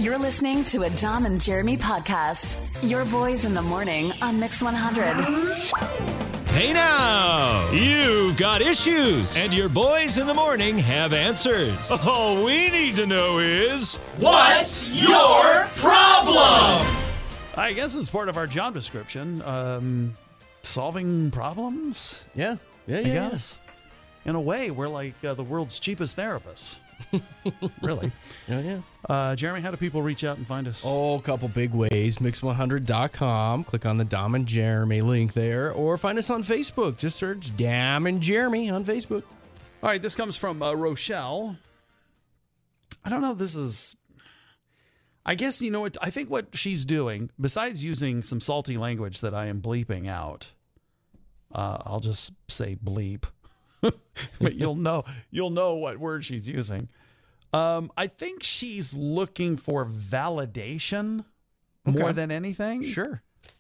You're listening to a Dom and Jeremy podcast. Your boys in the morning on Mix 100. Hey now, you've got issues, and your boys in the morning have answers. All we need to know is, what's your problem? I guess it's part of our job description, solving problems. Yeah. I guess. In a way, we're like the world's cheapest therapists. Really. Yeah. Jeremy, how do people reach out and find us? Oh, a couple big ways. Mix100.com. Click on the Dom and Jeremy link there. Or find us on Facebook. Just search Dom and Jeremy on Facebook. All right, this comes from Rochelle. I don't know if this is... I guess, you know what, I think what she's doing, besides using some salty language that I am bleeping out, I'll just say bleep. But you'll know what word she's using. I think she's looking for validation more than anything. Sure.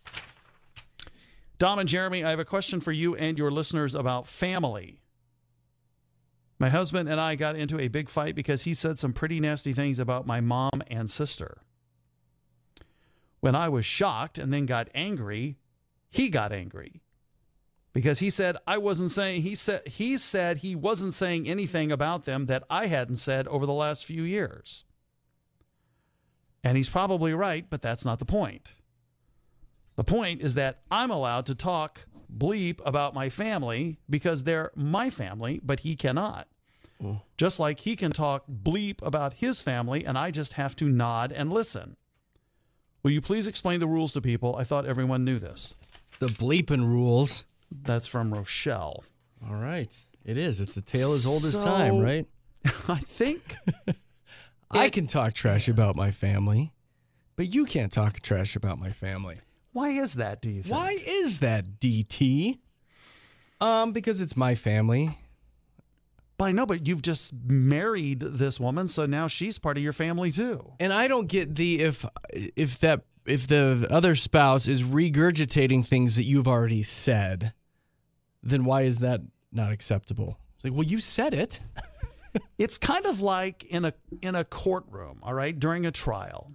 Dom and Jeremy, I have a question for you and your listeners about family. My husband and I got into a big fight because he said some pretty nasty things about my mom and sister. When I was shocked and then got angry, he got angry. Because he said he said he wasn't saying anything about them that I hadn't said over the last few years. And he's probably right, but that's not the point. The point is that I'm allowed to talk bleep about my family because they're my family, but he cannot. Just like he can talk bleep about his family, and I just have to nod and listen. Will you please explain the rules to people? I thought everyone knew this. The bleeping rules. That's from Rochelle. All right. It is. It's a tale as old as time, right? I think I can talk trash about my family, but you can't talk trash about my family. Why is that, do you think? Why is that, DT? Because it's my family. But I know, but you've just married this woman, so now she's part of your family too. And I don't get the if the other spouse is regurgitating things that you've already said, then why is that not acceptable? It's like, well, you said it. It's kind of like in a courtroom, all right, during a trial.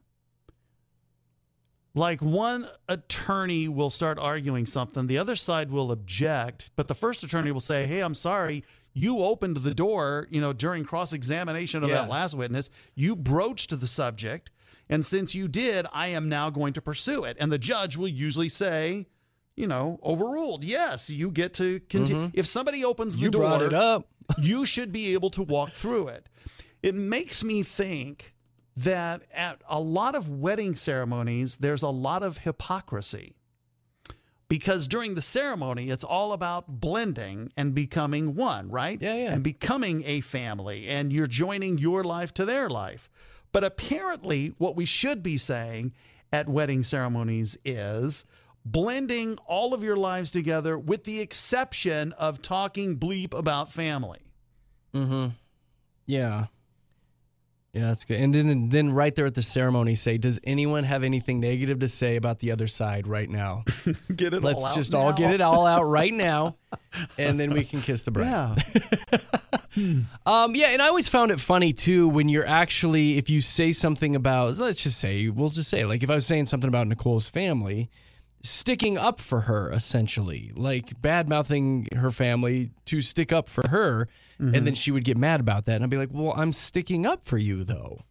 Like one attorney will start arguing something, the other side will object, but the first attorney will say, "Hey, I'm sorry, you opened the door, during cross-examination of that last witness. You broached the subject, and since you did, I am now going to pursue it." And the judge will usually say, overruled. Yes, you get to continue. Mm-hmm. If somebody opens the door, brought it up. You should be able to walk through it. It makes me think that at a lot of wedding ceremonies, there's a lot of hypocrisy. Because during the ceremony, it's all about blending and becoming one, right? Yeah. And becoming a family, and you're joining your life to their life. But apparently, what we should be saying at wedding ceremonies is blending all of your lives together with the exception of talking bleep about family. Mm-hmm. Yeah. Yeah, that's good. And then right there at the ceremony say, does anyone have anything negative to say about the other side right now? Get it all out. Let's just all get it all out right now, and then we can kiss the bride. Yeah. Yeah, and I always found it funny, too, when you're actually, if you say something about, we'll just say, like if I was saying something about Nicole's family, sticking up for her, essentially, like bad-mouthing her family to stick up for her, and then she would get mad about that, and I'd be like, well, I'm sticking up for you, though,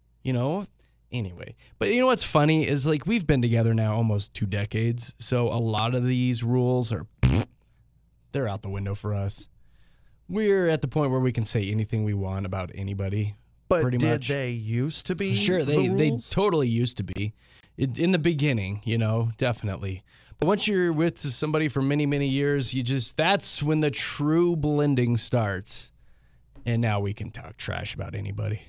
Anyway, but you know what's funny is, like, we've been together now almost 2 decades, so a lot of these rules are, they're out the window for us. We're at the point where we can say anything we want about anybody. But pretty did much. they used to be? Sure, they totally used to be. In the beginning, definitely. But once you're with somebody for many, many years, that's when the true blending starts. And now we can talk trash about anybody.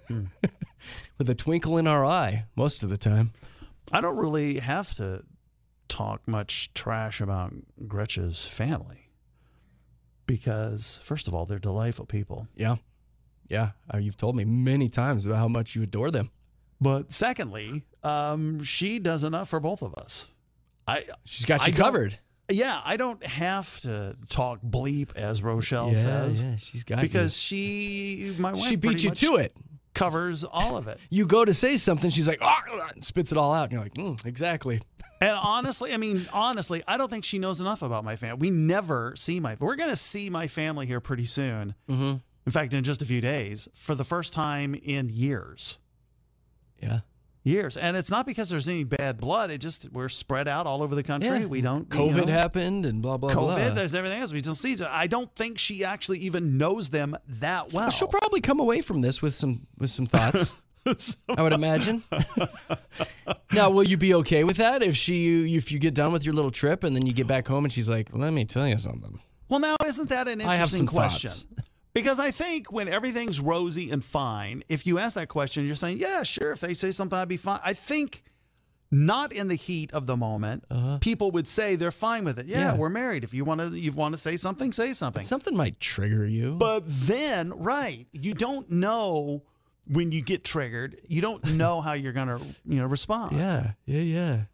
With a twinkle in our eye, most of the time. I don't really have to talk much trash about Gretcha's family. Because, first of all, they're delightful people. Yeah. Yeah. You've told me many times about how much you adore them. But secondly, she does enough for both of us. She's got you covered. Yeah, I don't have to talk bleep, as Rochelle says. Yeah, she's got because my wife she beat you to it. covers all of it. You go to say something, she's like, oh, and spits it all out. And you're like, exactly. And honestly, I don't think she knows enough about my family. We never see we're going to see my family here pretty soon. Mm-hmm. In fact, in just a few days, for the first time in years. Yeah. Years. And it's not because there's any bad blood. We're spread out all over the country. Yeah. We don't. COVID happened and blah, blah, blah. COVID, there's everything else. We don't see. I don't think she actually even knows them that well. She'll probably come away from this with some thoughts. I would imagine. Now, will you be okay with that if you get done with your little trip and then you get back home and she's like, let me tell you something? Well, now, isn't that an I have interesting some question? thoughts. Because I think when everything's rosy and fine, if you ask that question, you're saying, yeah, sure, if they say something, I'd be fine. I think not in the heat of the moment, people would say they're fine with it. Yeah, we're married. If you want to say something, say something. Something might trigger you. But then, right, you don't know when you get triggered. You don't know how you're going to respond. Yeah.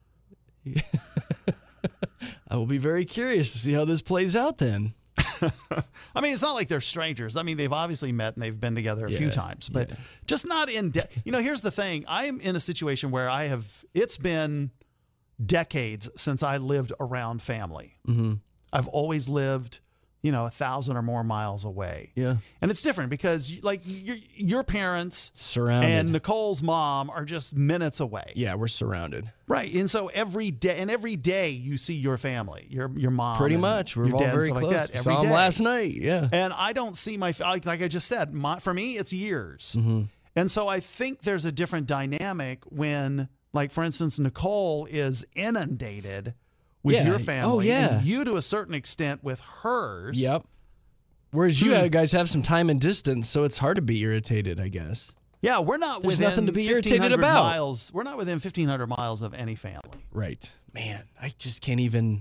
I will be very curious to see how this plays out then. I mean, it's not like they're strangers. I mean, they've obviously met and they've been together a few times, but just not in here's the thing. I am in a situation where it's been decades since I lived around family. Mm-hmm. I've always lived, 1,000 or more miles away. Yeah. And it's different because your parents surrounded and Nicole's mom are just minutes away. Yeah, we're surrounded. Right. And so every day you see your family, your mom. Pretty much. We're all very close. Like that, Saw them last night. Yeah. And I don't see like I just said, for me, it's years. Mm-hmm. And so I think there's a different dynamic when, like, for instance, Nicole is inundated with your family. And you, to a certain extent, with hers. Yep. Whereas you guys have some time and distance, so it's hard to be irritated, I guess. Yeah, we're not There's within nothing to be irritated about. miles. We're not within 1,500 miles of any family. Right. Man, I just can't even.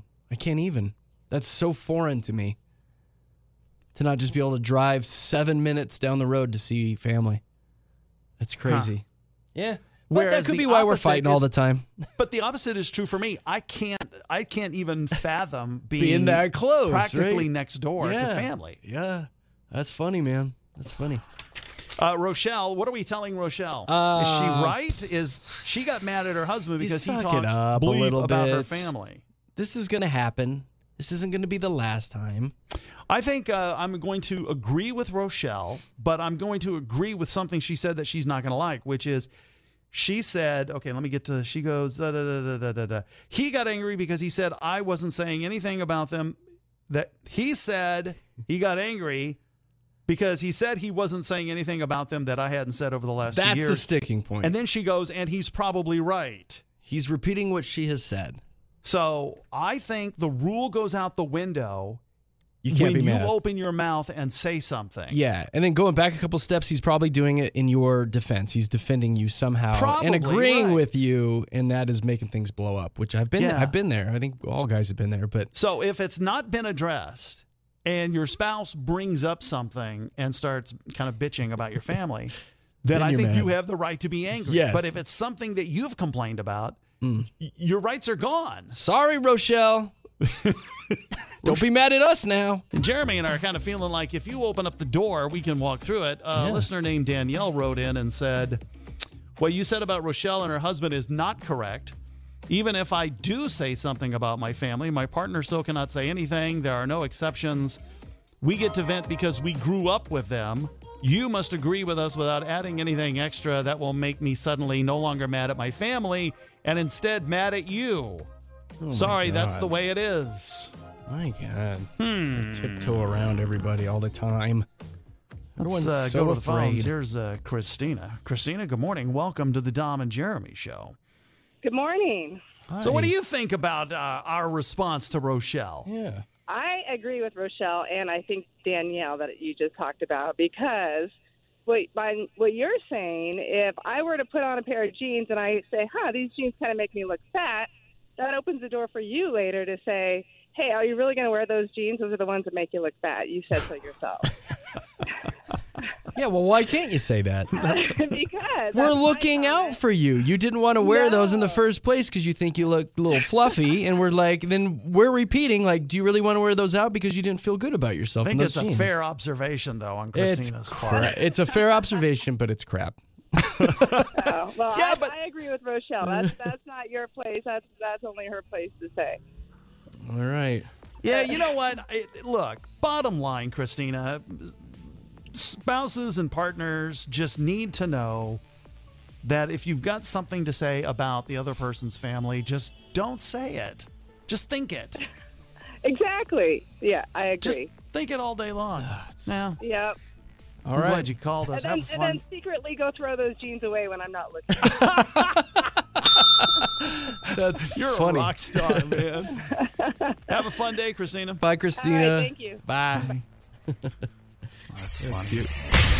That's so foreign to me. To not just be able to drive 7 minutes down the road to see family. That's crazy. Yeah. But that could be why we're fighting all the time. But the opposite is true for me. I can't even fathom being that close, practically next door to family. Yeah. That's funny, man. That's funny. Rochelle, what are we telling Rochelle? Is she right? She got mad at her husband because he talked bleep about her family. This is going to happen. This isn't going to be the last time. I think I'm going to agree with Rochelle, but I'm going to agree with something she said that she's not going to like, which is she said, okay, let me get to, she goes, da, da, da, da, da, da. He got angry because he said I wasn't saying anything about them. That he said he got angry because he said he wasn't saying anything about them that I hadn't said over the last few years. That's the sticking point. And then she goes, and he's probably right. He's repeating what she has said. So I think the rule goes out the window when you open your mouth and say something. Yeah, and then going back a couple steps, he's probably doing it in your defense. He's defending you somehow and agreeing with you, and that is making things blow up, which I've been there. I think all guys have been there. But so if it's not been addressed and your spouse brings up something and starts kind of bitching about your family, then I think you have the right to be angry. Yes. But if it's something that you've complained about, your rights are gone. Sorry, Rochelle. Don't be mad at us now. Jeremy and I are kind of feeling like if you open up the door, we can walk through it. A listener named Danielle wrote in and said, what you said about Rochelle and her husband is not correct. Even if I do say something about my family, my partner still cannot say anything. There are no exceptions. We get to vent because we grew up with them. You must agree with us without adding anything extra that will make me suddenly no longer mad at my family and instead mad at you. Sorry, that's the way it is. My God. I tiptoe around everybody all the time. Let's go to the phones. Here's Christina. Christina, good morning. Welcome to the Dom and Jeremy Show. Good morning. Hi. So what do you think about our response to Rochelle? Yeah. I agree with Rochelle and I think Danielle that you just talked about because what you're saying, if I were to put on a pair of jeans and I say, these jeans kind of make me look fat, that opens the door for you later to say, hey, are you really going to wear those jeans? Those are the ones that make you look fat. You said so yourself. Yeah, well, why can't you say that? Because We're that's my looking out comment. for you. You didn't want to wear those in the No. first place because you think you look a little fluffy, and we're like, then we're repeating, like, do you really want to wear those out because you didn't feel good about I yourself in think those it's a jeans? fair observation, though, on It's Christina's part. It's a fair observation, but it's crap. Oh, well, Yeah, but- I agree with Rochelle. That's not your place. That's only her place to say. All right. Yeah, you know what? Look, bottom line, Christina, spouses and partners just need to know that if you've got something to say about the other person's family, just don't say it. Just think it. Exactly. Yeah, I agree. Just think it all day long. Now, Yep. All I'm right. glad you called us. Have And fun. then secretly go throw those jeans away when I'm not looking. That's You're funny. a rock star, man. Have a fun day, Christina. Bye, Christina. All right, thank you. Bye. That's funny.